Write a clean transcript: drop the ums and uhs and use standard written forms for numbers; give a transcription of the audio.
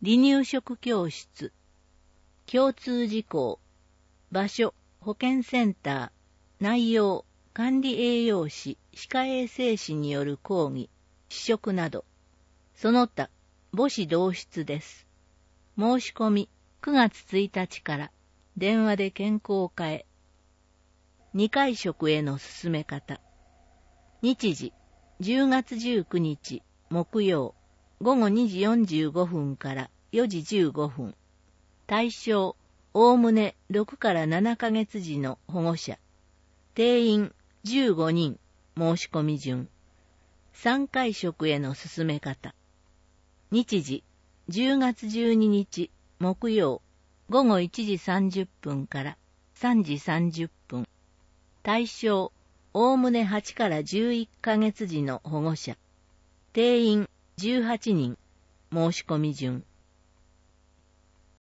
離乳食教室。共通事項。場所、保健センター。内容、管理栄養士、歯科衛生士による講義、試食など。その他、母子同室です。申し込み、9月1日から、電話で健康課へ。2回食への進め方。日時、10月19日、木曜、午後2時45分から4時15分。対象、おおむね6から7ヶ月時の保護者。定員15人、申し込み順。3回食への進め方。日時、10月12日、木曜、午後1時30分から3時30分。対象、おおむね8から11ヶ月時の保護者。定員18人、申し込み順。